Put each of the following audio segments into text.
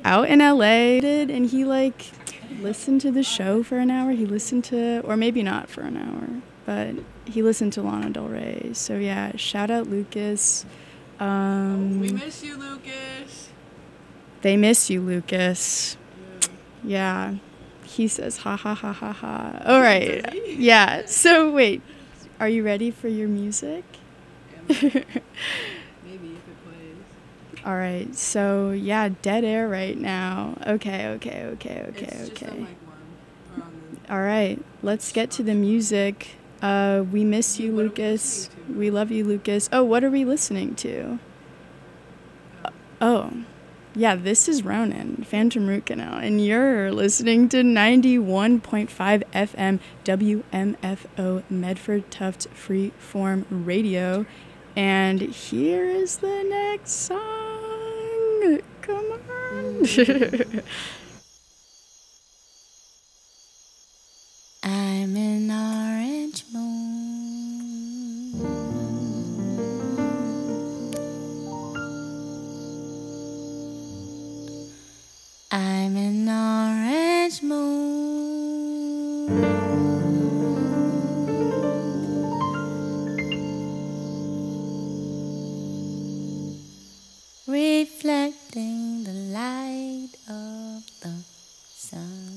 out in LA and he like listened to the show for an hour. He listened to, or maybe not for an hour, but he listened to Lana Del Rey. So yeah, shout out Lucas. We miss you, Lucas. They miss you, Lucas. Yeah. He says ha ha ha ha ha. All right. Yeah. So wait, are you ready for your music? Maybe if it plays. All right. So yeah, dead air right now. Okay. It's just on mic one. All right. Let's get to the music. We miss you, What are we Lucas. listening to? We love you, Lucas. Oh, what are we listening to? Oh. Yeah, this is Ronan, Phantom Root Canal, and you're listening to 91.5 FM WMFO Medford Tufts Freeform Radio. And here is the next song. Come on. I'm an orange moon. I'm an orange moon, reflecting the light of the sun.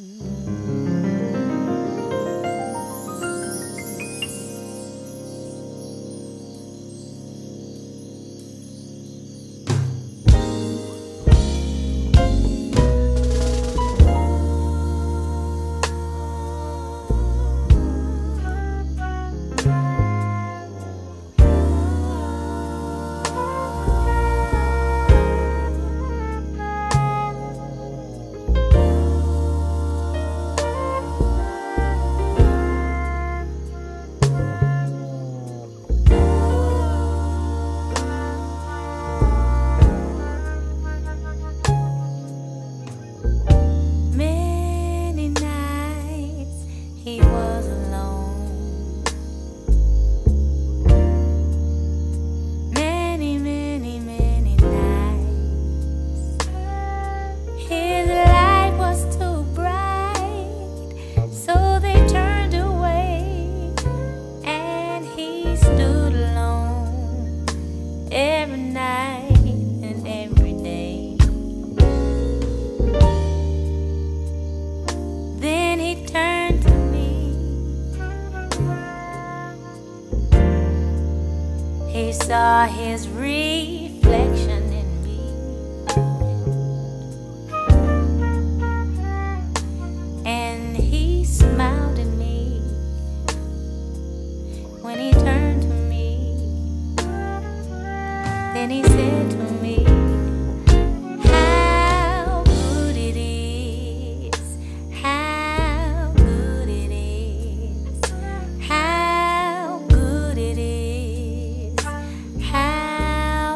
Many nights he was alone. Many nights his light was too bright, so they turned away, and he stood alone every night and every day. Then he turned to me. He saw his reflection in me, and he smiled at me when he turned to me. Then he said to me, how good it is, how good it is, how good it is, how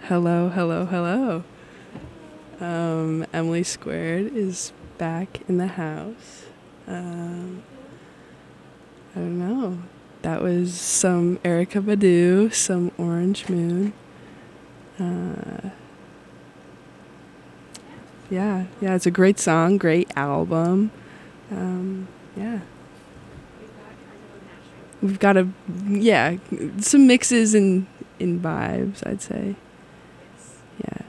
Hello, hello, hello. Emily Squared is back in the house. I don't know. That was some Erykah Badu, some Orange Moon. Yeah, it's a great song, great album. Yeah. We've got some mixes in vibes, I'd say. Yeah.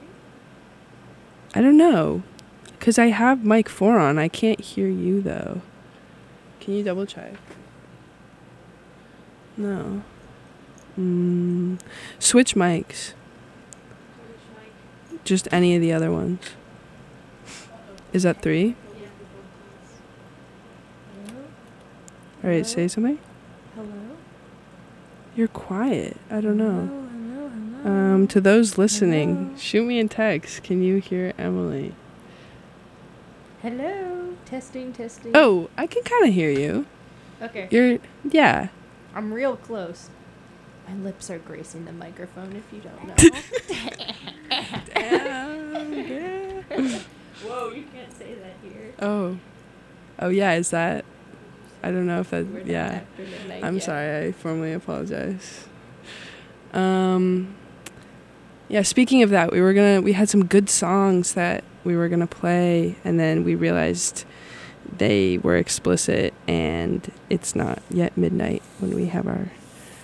I don't know, because I have mic 4 on. I can't hear you, though. Can you double check? No. Switch mics. Just any of the other ones. Is that 3? All right, say something. Hello? You're quiet. I don't know. Hello. To those listening, shoot me a text. Can you hear Emily? Hello. Testing. Oh, I can kind of hear you. Okay. Yeah. I'm real close. My lips are gracing the microphone if you don't know. Damn. Whoa, you can't say that here. Oh yeah, is that? I don't know if that, We're not yeah. after midnight I'm yet. sorry, I formally apologize. Yeah, speaking of that, we had some good songs that we were gonna play, and then we realized they were explicit, and it's not yet midnight when we have our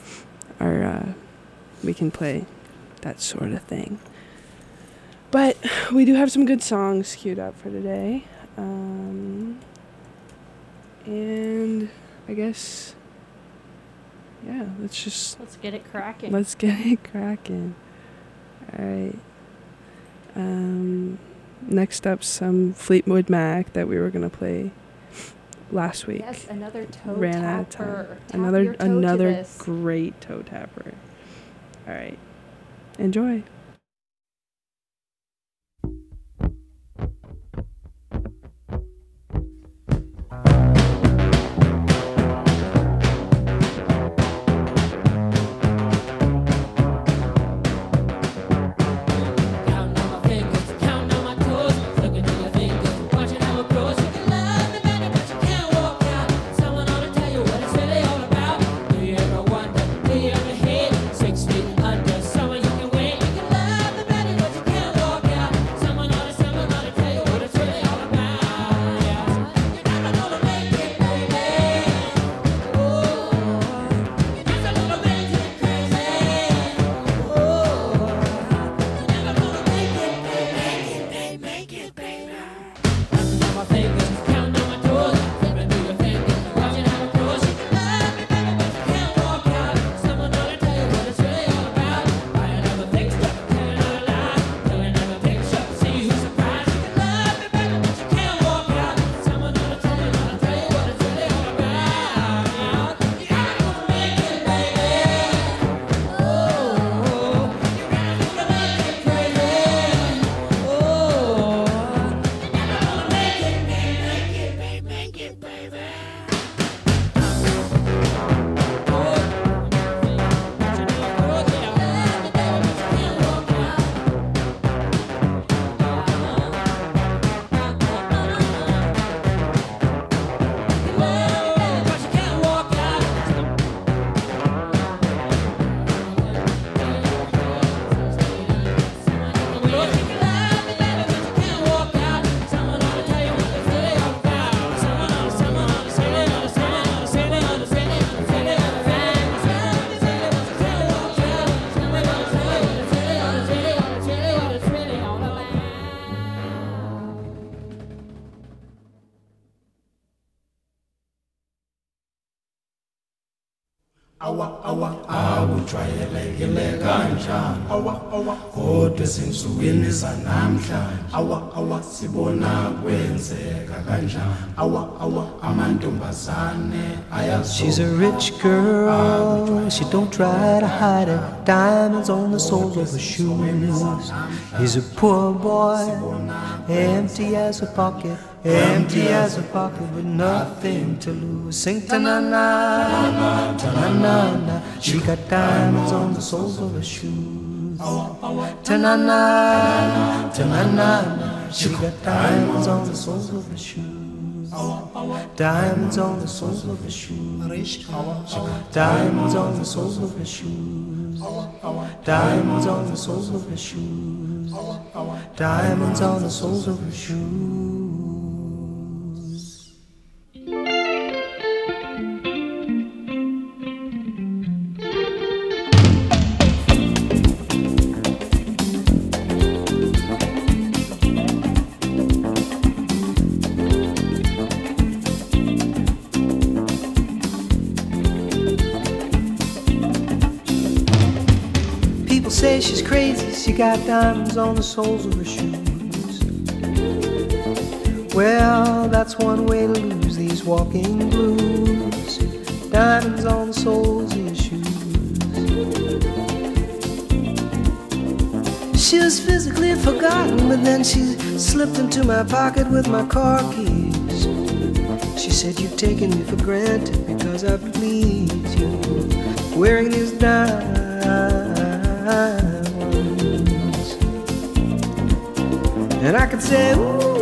we can play that sort of thing. But we do have some good songs queued up for today. And I guess, yeah, let's get it cracking. Let's get it cracking. All right. Next up, some Fleetwood Mac that we were gonna play last week. Yes, another toe Ran tapper. out of time. Tap your toe to Another this. great toe tapper. All right. Enjoy. awujwayelekile kanjani kodwa ezinsukwini zanamhlanje sibona kwenzeka kanjani amantombazane She's a rich girl, she don't try to hide it. Diamonds on the soles of her shoes. He's a poor boy, empty as a pocket, with nothing to lose. Sing ta-na-na, ta-na-na-na. She got diamonds on the soles of her shoes. Ta-na-na, ta-na-na. She got diamonds on the soles of her shoes. Diamonds on the soles of her shoes. Diamonds on the soles of her shoes. Diamonds on the soles of her shoes. Diamonds on the soles of her shoes. Say she's crazy, she got diamonds on the soles of her shoes. Well, that's one way to lose these walking blues. Diamonds on the soles of your shoes. She was physically forgotten, but then she slipped into my pocket with my car keys. She said, you've taken me for granted because I please you. Wearing these diamonds. And I could say, ooh,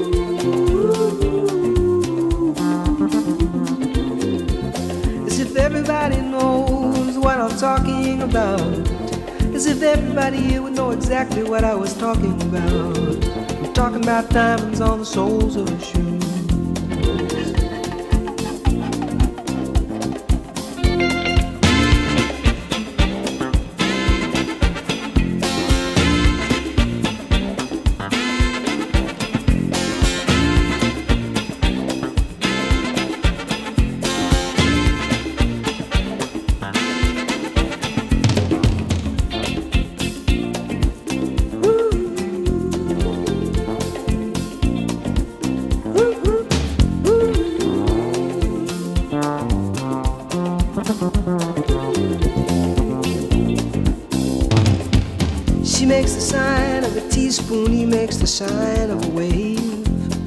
as if everybody knows what I'm talking about. As if everybody here would know exactly what I was talking about. I'm talking about diamonds on the soles of her shoes. She makes the sign of a teaspoon, he makes the sign of a wave.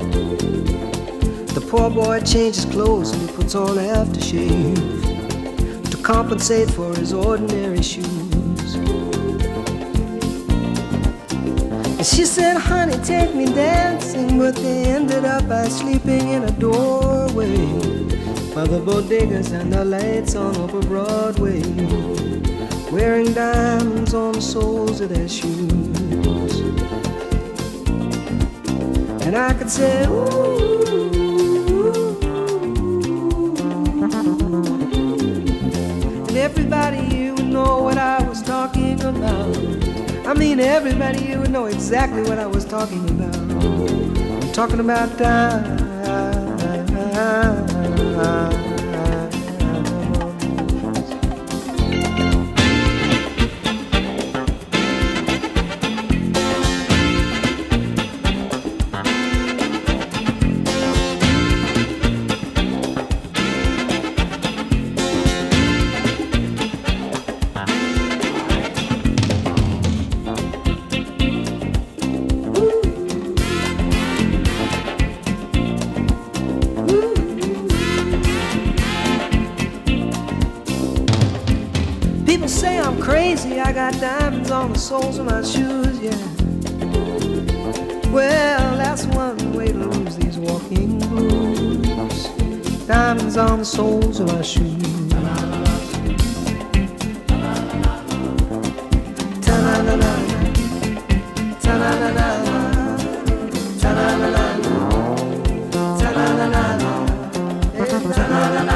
The poor boy changes clothes and he puts on aftershave to compensate for his ordinary shoes. And she said, honey, take me dancing, but they ended up by sleeping in a doorway by the bodegas and the lights on over Broadway, wearing diamonds on the soles of their shoes. And I could say, ooh, and everybody here would know what I was talking about. I mean, everybody here would know exactly what I was talking about. I'm talking about diamonds. People say I'm crazy, I got diamonds on the soles of my shoes, yeah. Well, that's one way to lose these walking blues. Diamonds on the soles of my shoes. Ta-na-na-na, ta-na-na-na, ta-na-na-na, ta-na-na-na, ta-na-na-na.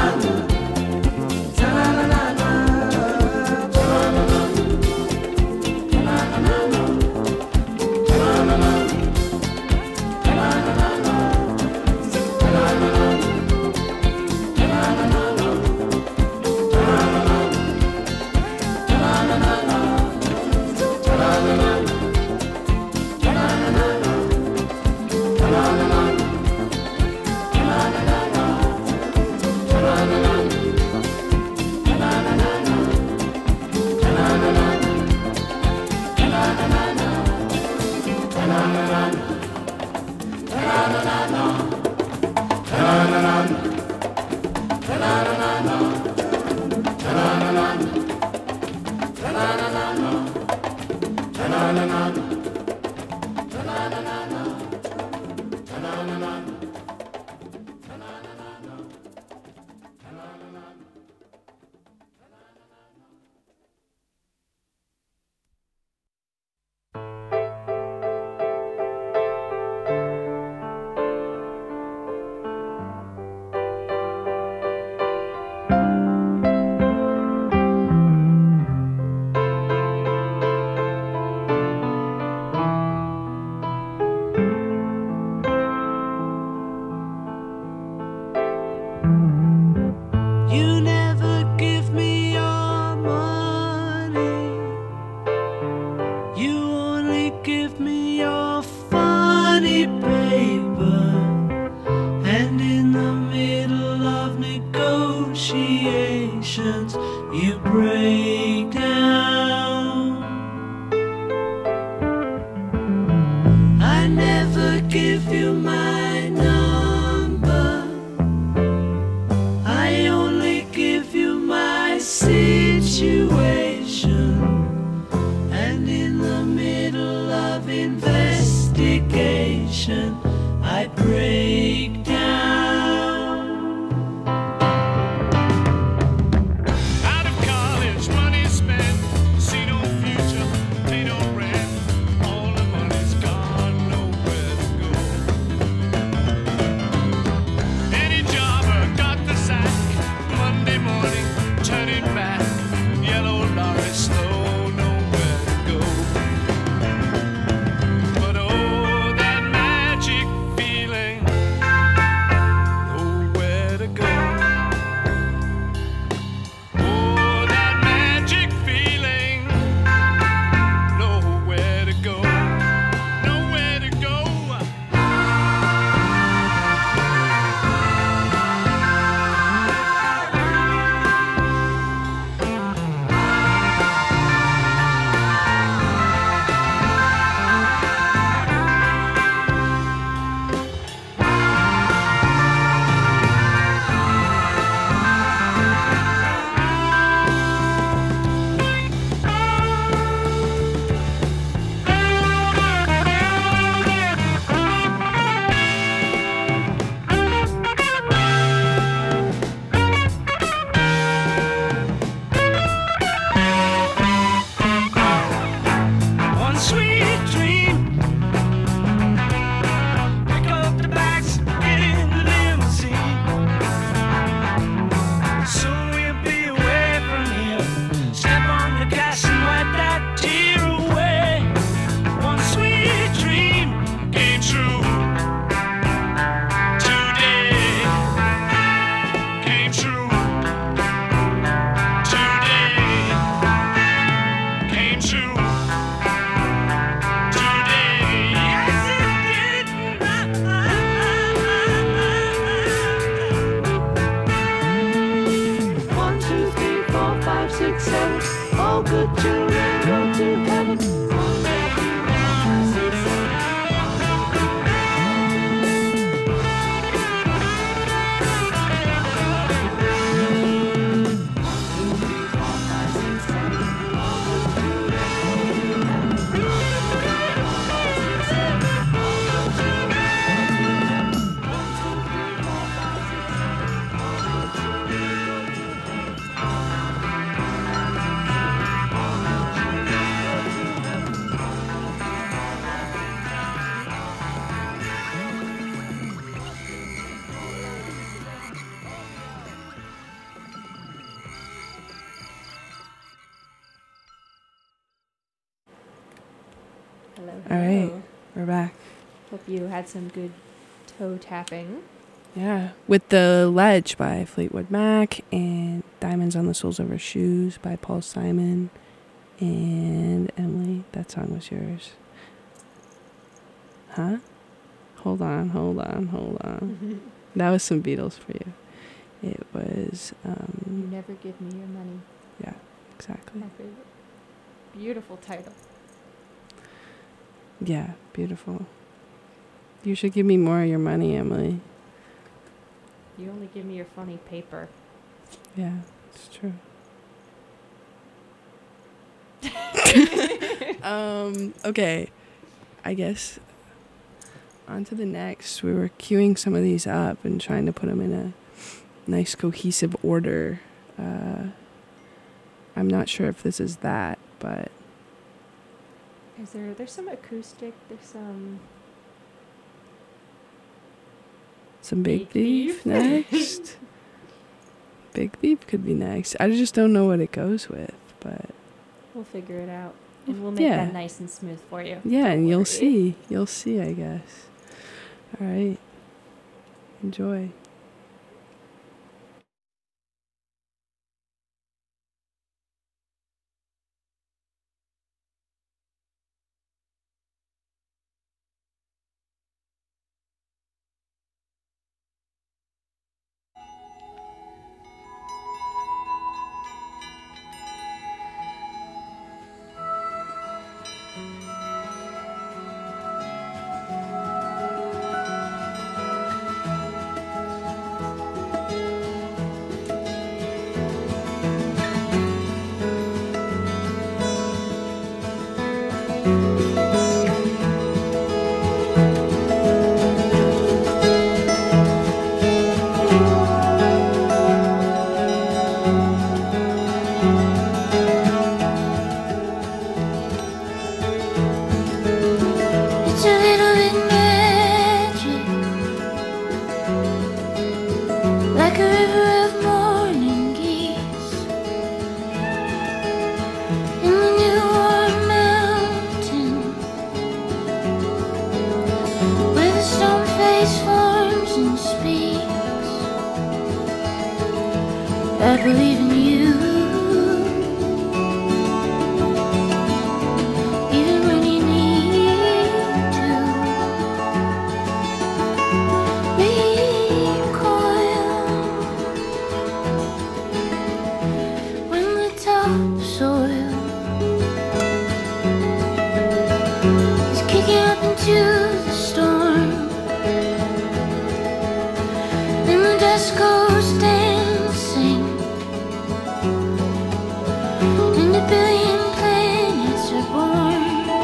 give you my number. I only give you my situation. And in the middle of investigation, I break down. Out of college, money spent, see no future, pay no rent. All the money's gone, nowhere to go. Any jobber got the sack, Monday morning, turning back. Yellow lorry, slow, nowhere to go. But oh, that magic feeling, nowhere to go. Oh, that magic feeling, nowhere to go. Nowhere to go. One sweet dream. Pick up the bags, get in the limousine. Soon we'll be away from here. Step on the gas and wipe that tear away. One sweet dream came true. Today came true. Today came true. Today, yes it did. 1, 2, 3, 4, 5, 6, 7. All good children go to heaven. 1, 2, 3, 4, 5, 6, Hello. All right, hello. we're back. Hope you had some good toe tapping. Yeah, with The Ledge by Fleetwood Mac and Diamonds on the Soles of Her Shoes by Paul Simon. And Emily, that song was yours. Huh? Hold on. That was some Beatles for you. It was, You Never Give Me Your Money. yeah, exactly. My favorite. Beautiful title. Yeah, beautiful. You should give me more of your money, Emily. You only give me your funny paper. Yeah, it's true. Okay. I guess on to the next. We were queuing some of these up and trying to put them in a nice cohesive order. I'm not sure if this is that, but There's some acoustic, there's some Big Big Thief Thief? next. Big Thief could be next. I just don't know what it goes with, but we'll figure it out. And we'll make Yeah. that nice and smooth for you. yeah, Don't and you'll worry. see. You'll see, I guess. All right. Enjoy. I believe in you. Even when you need to recoil. When the topsoil is kicking up into the storm, and the dust goes dancing, and a billion planets are born.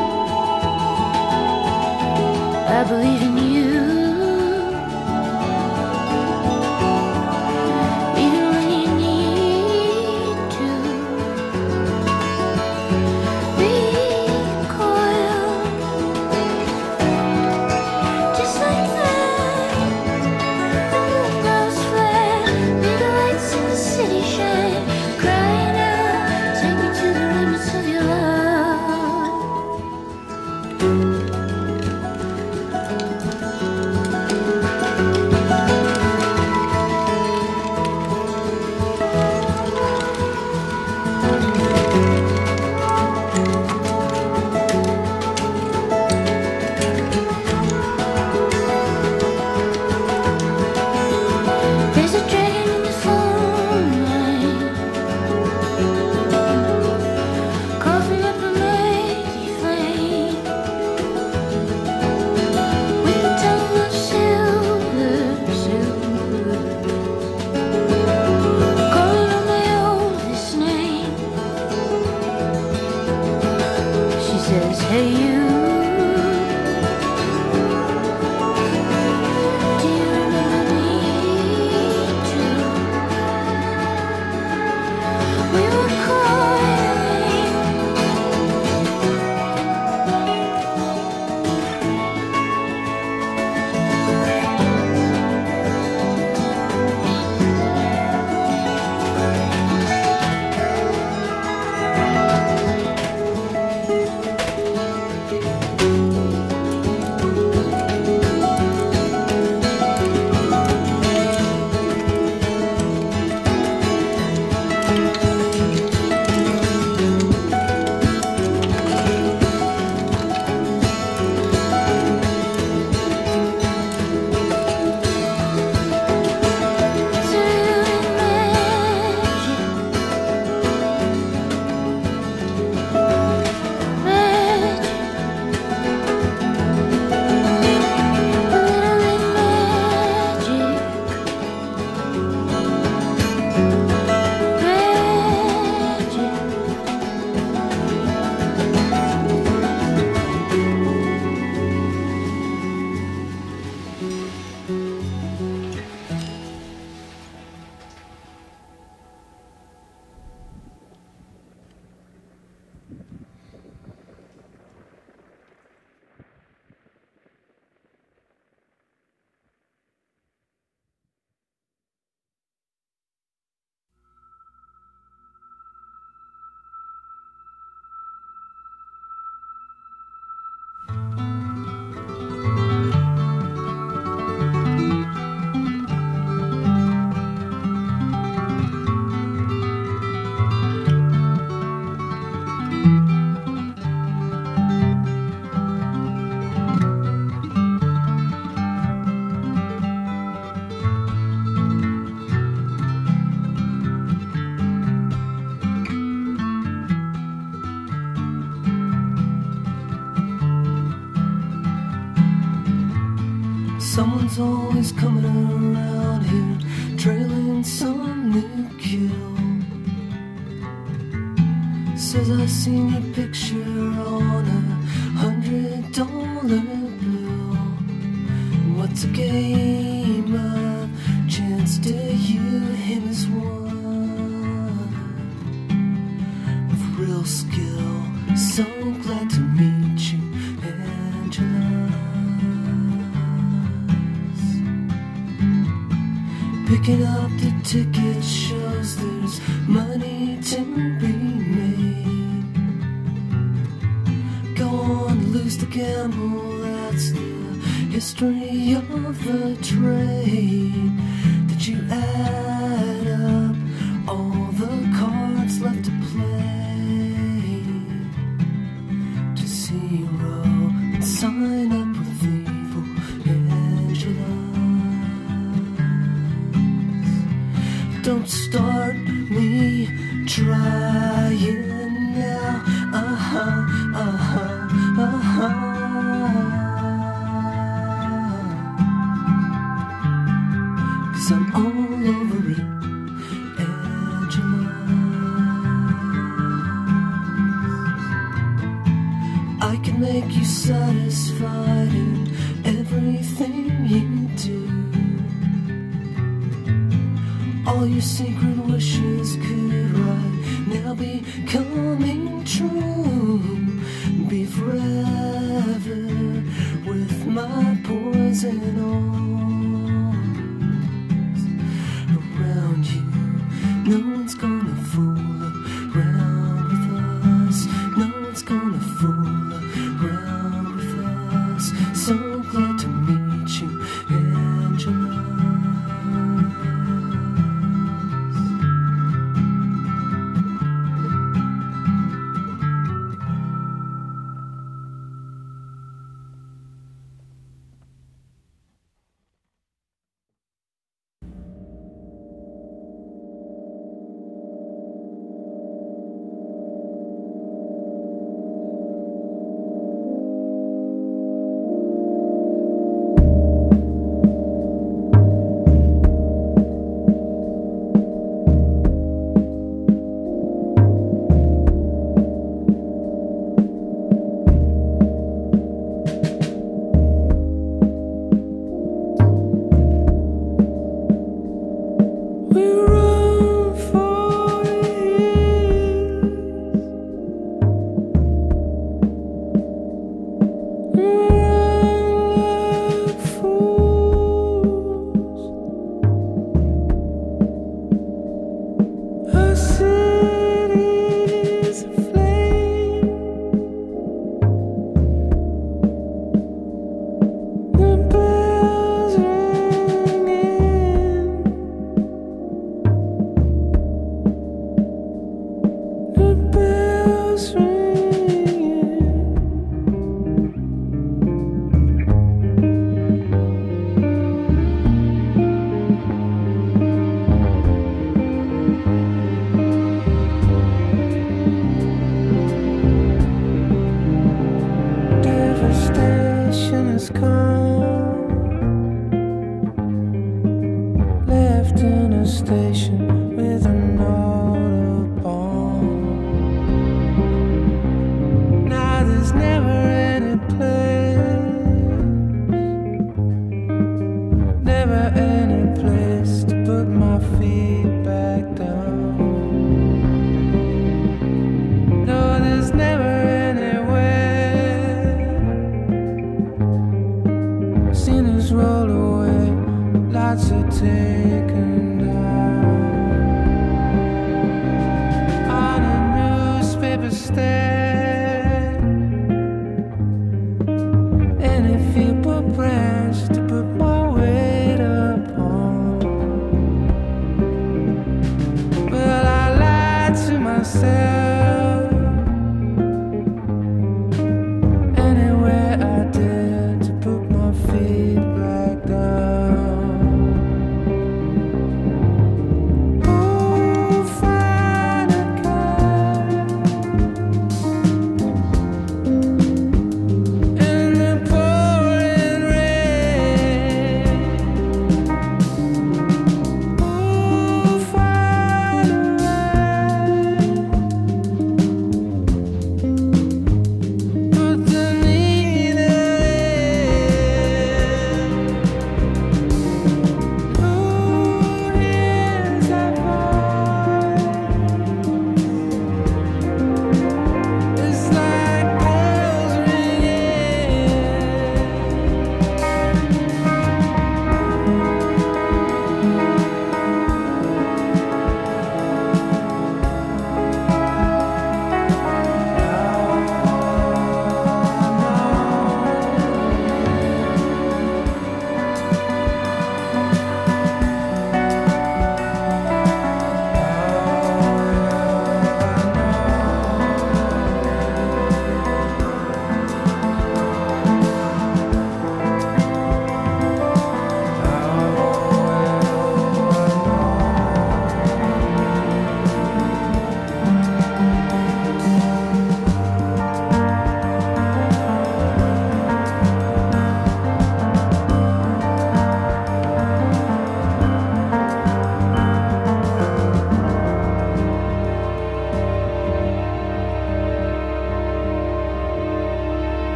I believe in you. Even when you need to recoil. Just like that, the moon goes flat, may the lights in the city shine, crying out, take me to the limits of your love. There's a dragon in the phone line, coughing up a mighty flame, with a tongue of silver, silver, calling on my oldest name. She says, hey you, do you remember me too? We were coiling, it's a really magic, literally magic. Someone's always coming around here, trailing some new kill. Says I seen your picture on $100 bill. What's a game of chance to you? Him is one with real skill. So glad to meet you, Angela. Picking up the ticket shows there's money to be made. Go on, lose the gamble, that's the history of the trade. Did you add up all the cards left to play. To zero and sign up with evil Angelas. Don't start me trying now. Cause I'm all over it, Angela. I can make you satisfied in everything you do. All your secret wishes could right now be coming true. Be forever with my poison arms around you. No one's gonna fool around with us. No one's gonna fool around with us. So glad to meet you, Angela.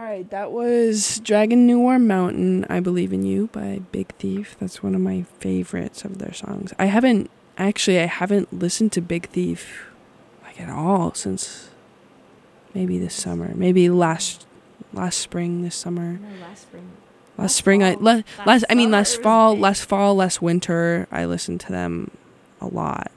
right, that was Dragon New Warm Mountain, I Believe in You by Big Thief. That's one of my favorites of their songs. I haven't listened to Big Thief like at all since maybe this summer. Maybe last spring, this summer. No, last spring. Last spring, last fall, last winter, I listened to them a lot.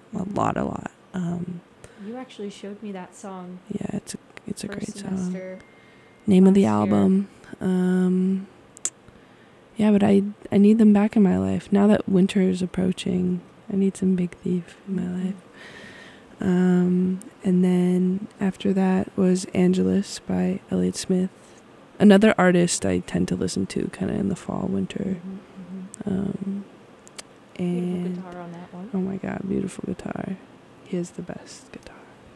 You actually showed me that song. Yeah, it's a great song. Semester. Name of the last year. album. Yeah, but I need them back in my life. Now that winter is approaching, I need some Big Thief in my life. And then after that was Angelus by Elliott Smith. Another artist I tend to listen to kind of in the fall, winter. Beautiful And guitar on that one. oh my god, beautiful guitar. He has the best guitar.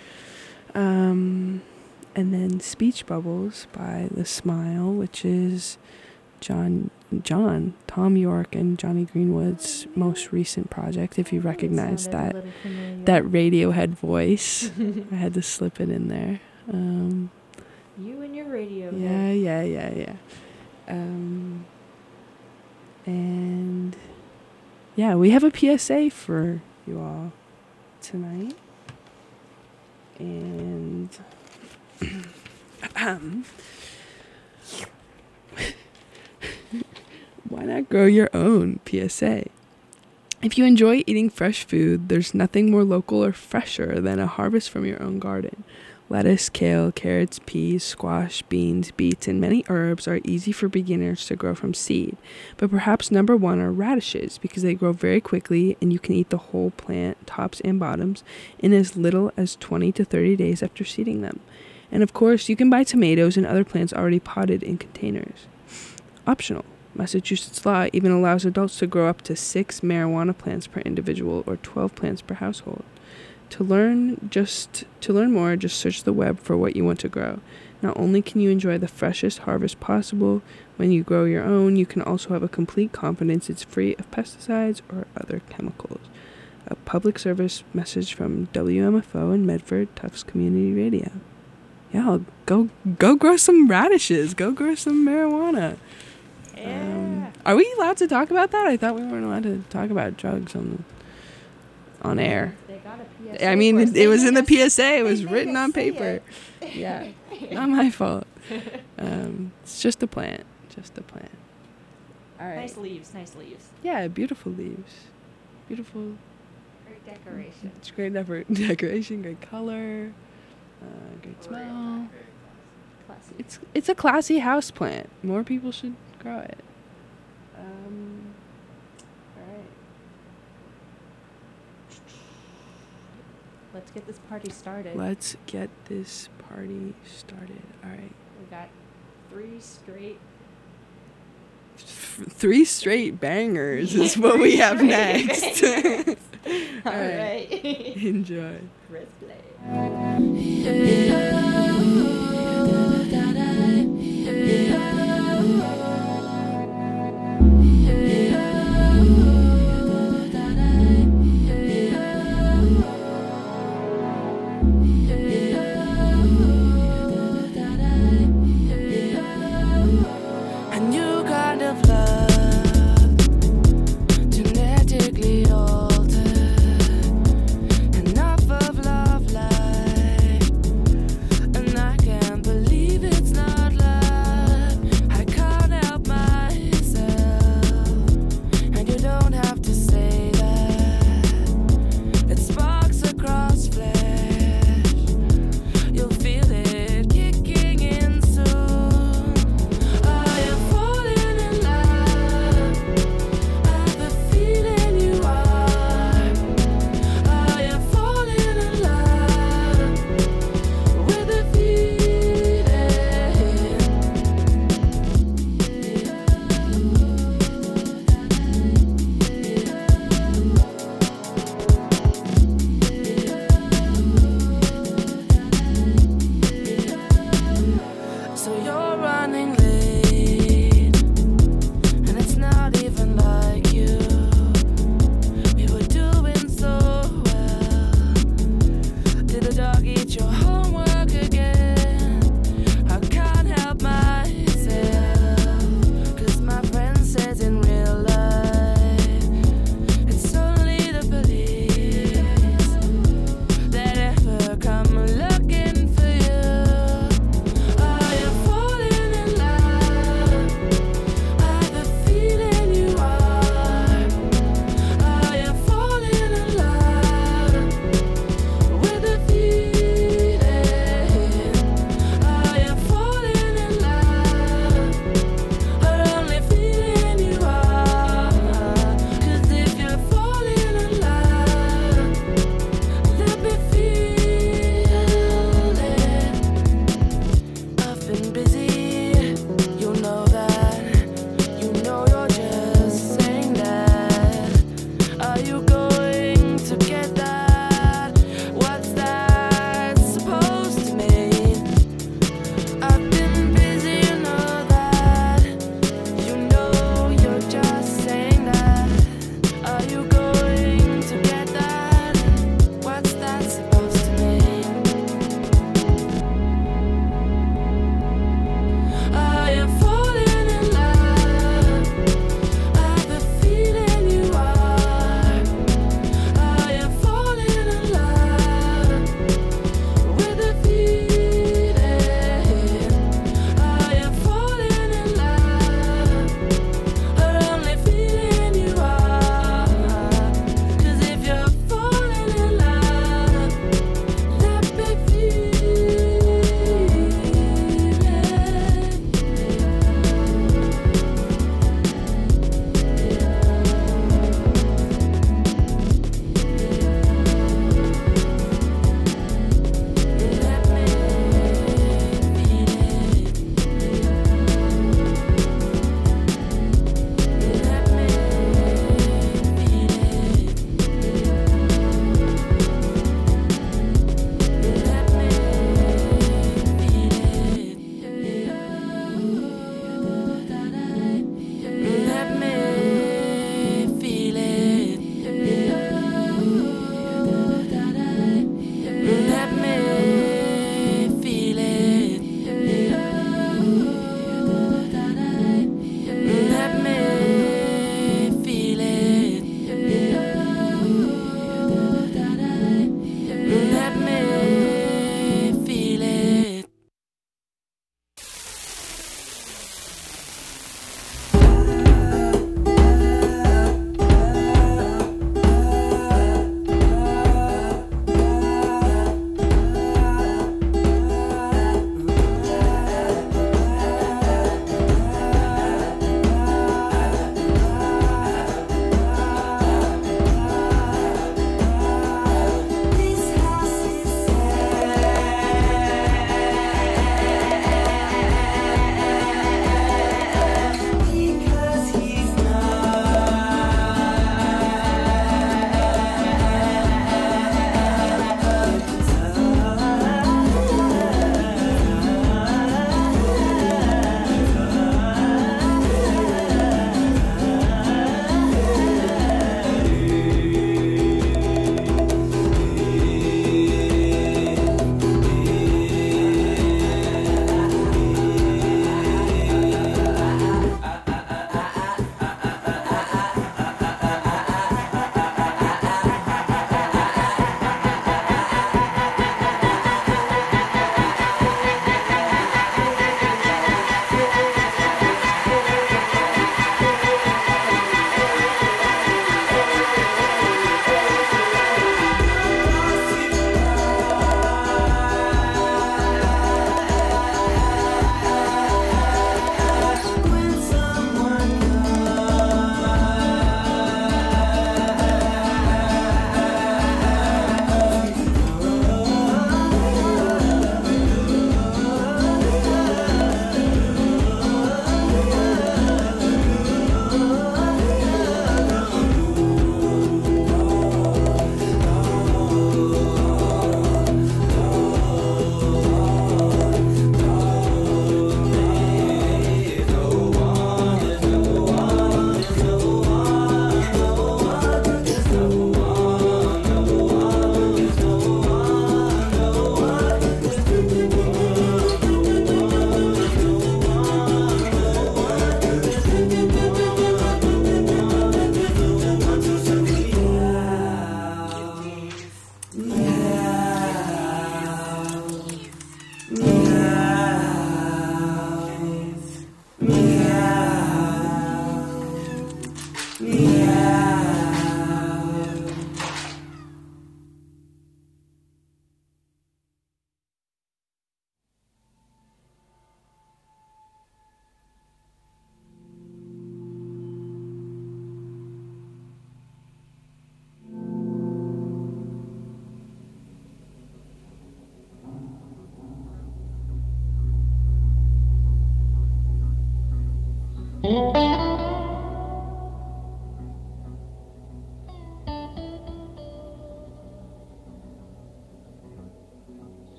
And then Speech Bubbles by The Smile, which is Tom York and Johnny Greenwood's most recent project. If you recognize Sounded a little familiar. that Radiohead voice, I had to slip it in there. You and your radio. Yeah. And yeah, we have a PSA for you all tonight. And why not grow your own PSA? If you enjoy eating fresh food, there's nothing more local or fresher than a harvest from your own garden. Lettuce, kale, carrots, peas, squash, beans, beets, and many herbs are easy for beginners to grow from seed. But perhaps number one are radishes, because they grow very quickly and you can eat the whole plant, tops and bottoms, in as little as 20 to 30 days after seeding them. And of course, you can buy tomatoes and other plants already potted in containers. Optional. Massachusetts law even allows adults to grow up to 6 marijuana plants per individual or 12 plants per household. To learn more, just search the web for what you want to grow. Not only can you enjoy the freshest harvest possible when you grow your own, you can also have a complete confidence it's free of pesticides or other chemicals. A public service message from WMFO and Medford Tufts Community Radio. Yeah, go grow some radishes. Go grow some marijuana. Yeah. Are we allowed to talk about that? I thought we weren't allowed to talk about drugs on air. They got a PSA I mean, for us. it was in the They PSA. It was made written us on say paper. it. Yeah, not my fault. It's just a plant. All right. Nice leaves. Yeah, beautiful leaves. Beautiful. Great decoration. It's great decoration, great color, great smell. Classy. It's a classy house plant. More people should grow it. All right. Let's get this party started. Let's get this party started. All right. We got 3 straight. 3 straight bangers is what we have next. All right. Enjoy. Press play. A new kind of love, genetically altered. Enough of love life,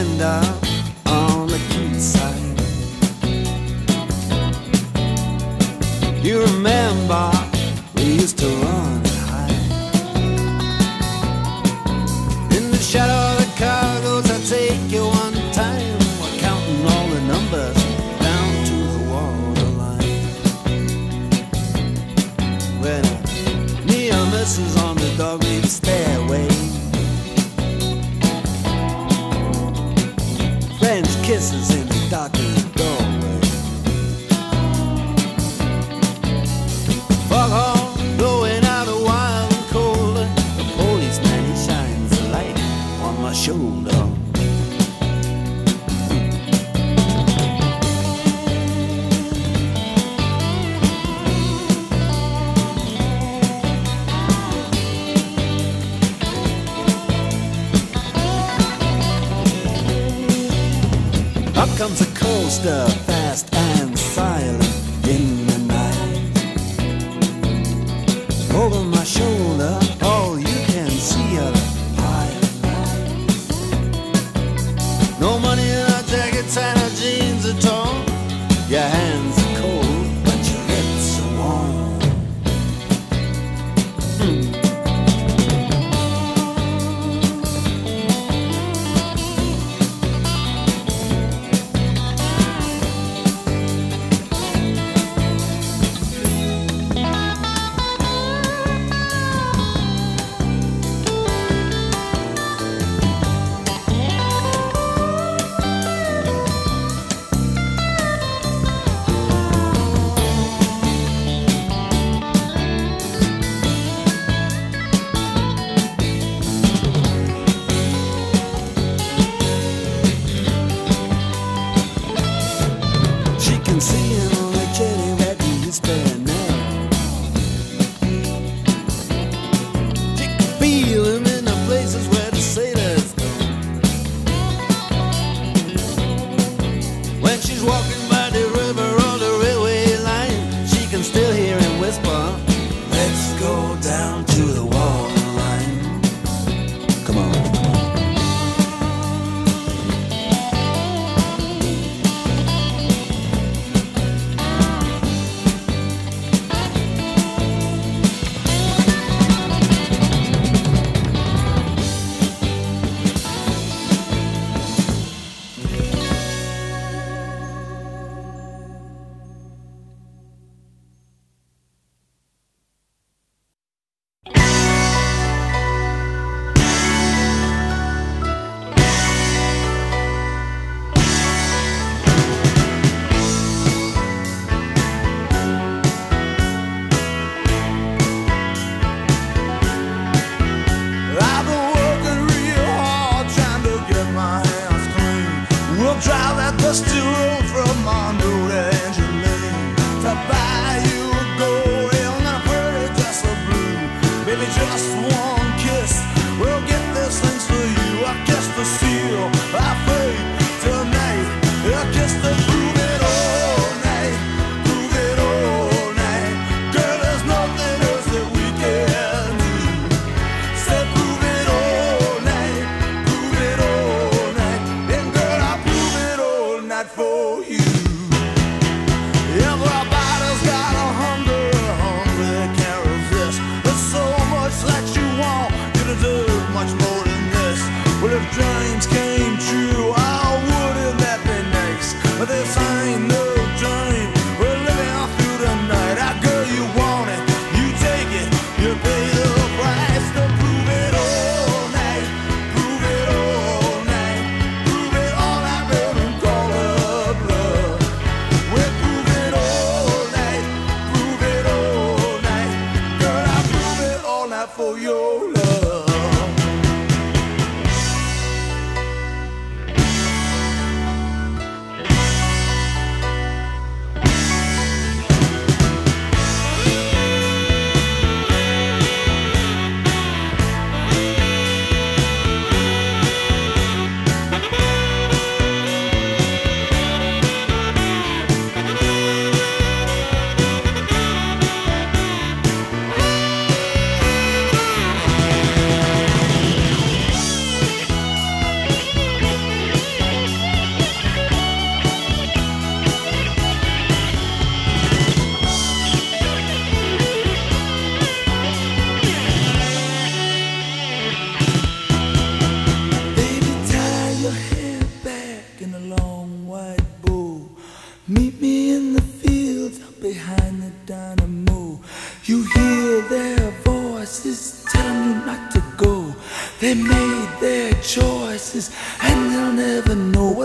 end up on the cute side. You remember we used to run and hide in the shadow of the cargoes. I take you one time. We're counting all the numbers down to the waterline. When near misses on the dog-leaf stairway, French kisses in the darkened doorway. Foghorn blowing out a wild and cold. The policeman, he shines a light on my shoulder. Up comes a coaster, fast and silent in the night. Over my shoulder, all you can see are the highlights. No money in our jackets and our jeans at all. Your hands are cold, but your lips are warm. She can see him on the jetty that he used to know. She can feel him in the places where the sailors go. When she's walking by the river or the railway line, she can still hear him whisper, "Let's go down to the waterline." Come on, come on. I've been working real hard trying to get my hands clean. We'll drive that dusty road from Mondo to Angeline. To buy you a gold and a pretty dress of blue. Baby, just one kiss will get these things for you. I kiss the seal, I fade tonight. I kiss the prove it all night. Prove it all night. Girl, there's nothing else that we can do. Say prove it all night. Prove it all night. And girl, I'll prove it all night for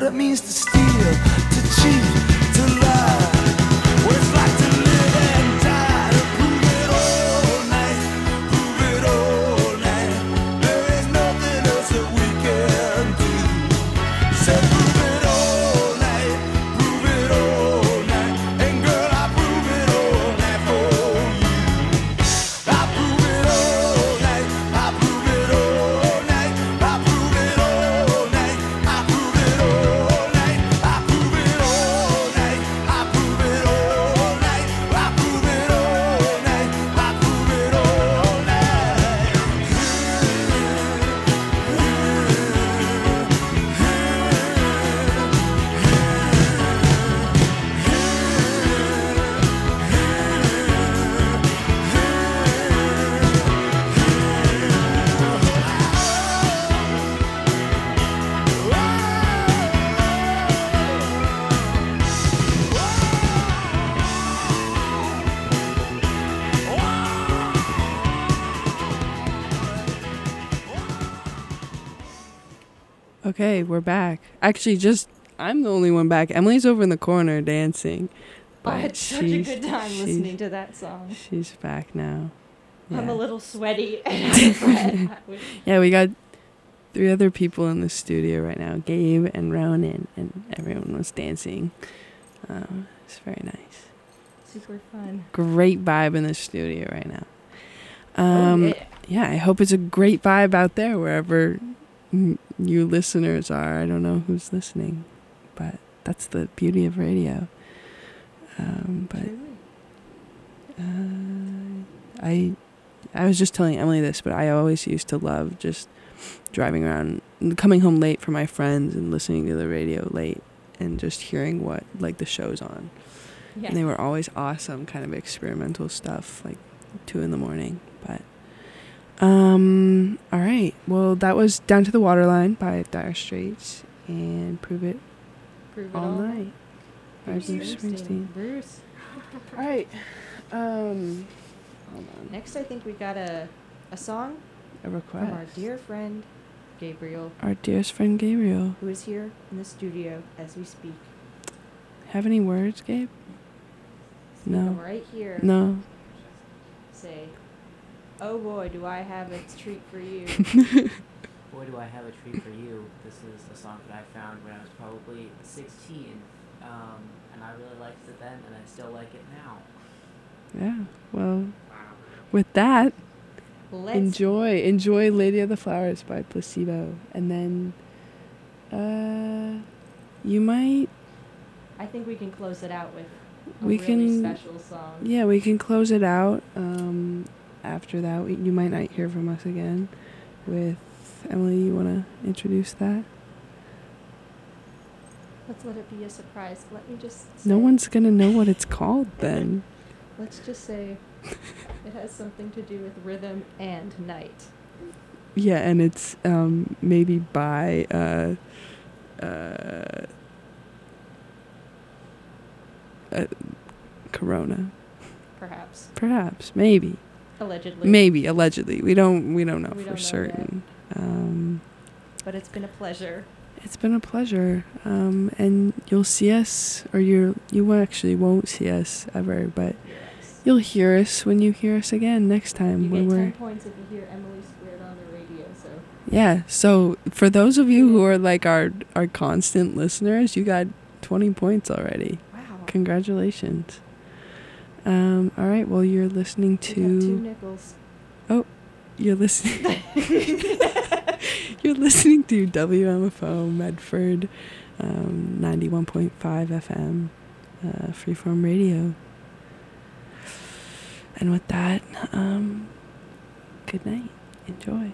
it means to steal, to cheat, to lie. What it's like to live and die, to prove it all night, prove it all night. There is nothing else that we can do. So prove it all night, prove it all night. And girl, I prove it all night for you. I prove it all night, I prove it all night, I prove it all night, I prove it all night, I prove it all night, I prove it all night, I prove it all night, I prove it all Okay, we're back. Actually, I'm the only one back. Emily's over in the corner dancing. I had such a good time she's- listening to that song. She's back now. I'm Yeah. a little sweaty. And Yeah, we got 3 other people in the studio right now, Gabe and Ronan, and everyone was dancing. It's very nice. super fun. Great vibe in the studio right now. Oh, yeah. Yeah, I hope it's a great vibe out there wherever you listeners are. I don't know who's listening, but that's the beauty of radio. But I was just telling Emily this, but I always used to love just driving around, coming home late for my friends and listening to the radio late and just hearing what like the show's on. Yeah. And they were always awesome, kind of experimental stuff, like 2 a.m. But all right. Well, that was Down to the Waterline by Dire Straits and Prove It Prove it All Night by Bruce Bruce Springsteen. Bruce. All right. Hold on. Next, I think we got a song A from request. our dear friend Gabriel, Our dearest friend Gabriel. who is here in the studio as we speak. Have any words, Gabe? No. Come right here. No. Say, oh boy, do I have a treat for you. Boy, do I have a treat for you. This is a song that I found when I was probably 16. And I really liked it then, and I still like it now. Yeah. Well, with that, Let's enjoy Lady of the Flowers by Placebo. And then you might, I think we can close it out with a We really can- special song. yeah, we can close it out. After that, you might not hear from us again. With Emily, you want to introduce that? Let's let it be a surprise. Let me just say, No one's going to know what it's called then. let's just say it has something to do with rhythm and night. Yeah, and it's maybe by Corona. Perhaps, maybe. Allegedly. We don't know We don't for know certain. But it's been a pleasure. It's been a pleasure. And you'll see us, or you actually won't see us ever, but Yes. you'll hear us when you hear us again next time You when get we're 10 points if you hear Emily Squared on the radio. So Yeah, so for those of you who are like our constant listeners, you got 20 points already. wow. Congratulations. All right, well, you're listening We have 2 to nickels. you're listening you're listening to WMFO Medford 91.5 FM Freeform Radio. And with that, good night. Enjoy.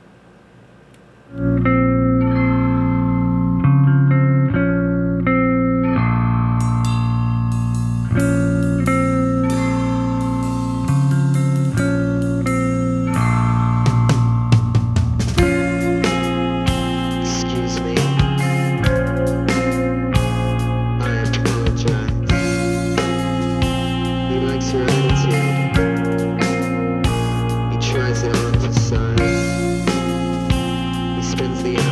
Excuse me. I apologize. He likes your attitude. He tries it on for size. He spends the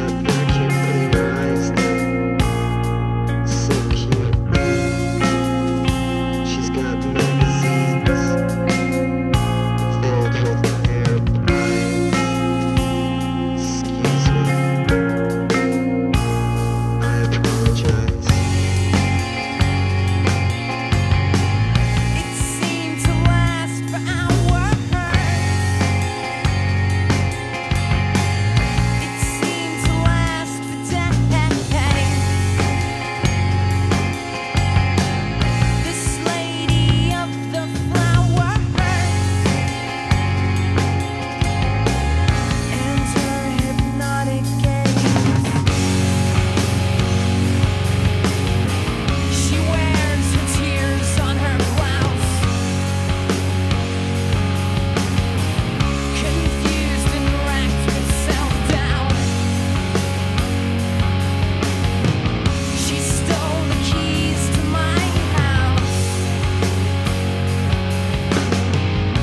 That